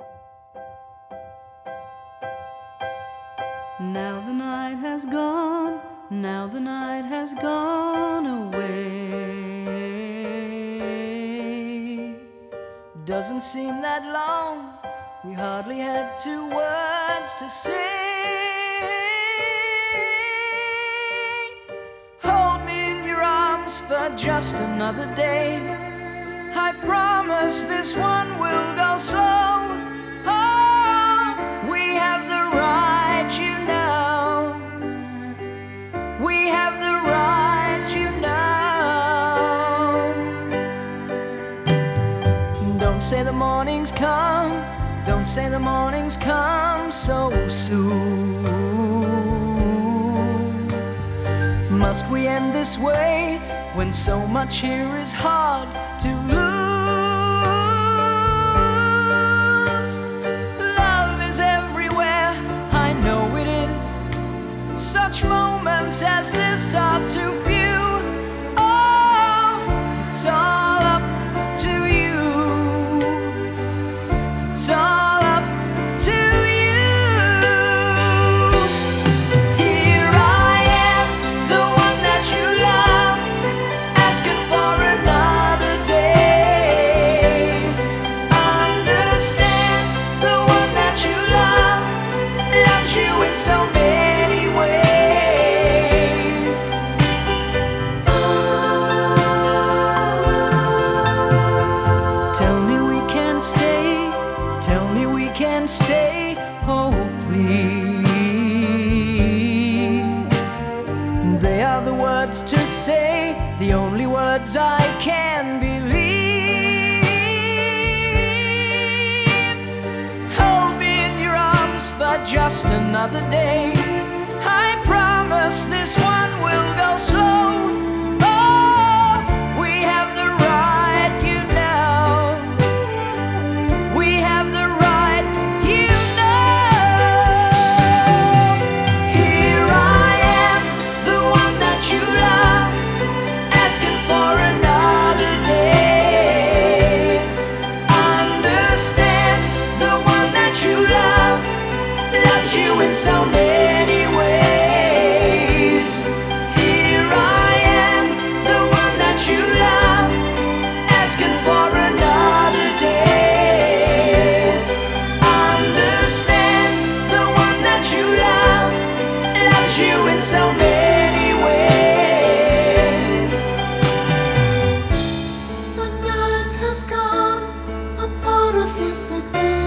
Now the night has gone, now the night has gone away. Doesn't seem that long, we hardly had 2 words to say. Hold me in your arms for just another day. I promise this one will go slow. Oh, we have the right, you know. We have the right, you know. Don't say the morning's come, don't say the morning's come so soon. Must we end this way when so much here is hard to lose? Love is everywhere, I know it is. Such moments as this are too few. Oh, it's all up to you. It's all up to you. Here I am, the one that you love, asking for another day. Understand, the one that you love loves you in so many ways. Tell me we can stay, tell me we can stay, oh please. They are the words to say, the only words I can believe. Hold me in your arms for just another day. I promise this one will go slow. Oh, we have the right, you know. We have the right, you know. Here I am, the one that you love, asking for another day. Understand, the one that you love loves you in so many ways. Here I am, the one that you love, asking for another day. Understand, the one that you love loves you in so many ways. The night has gone, a part of yesterday.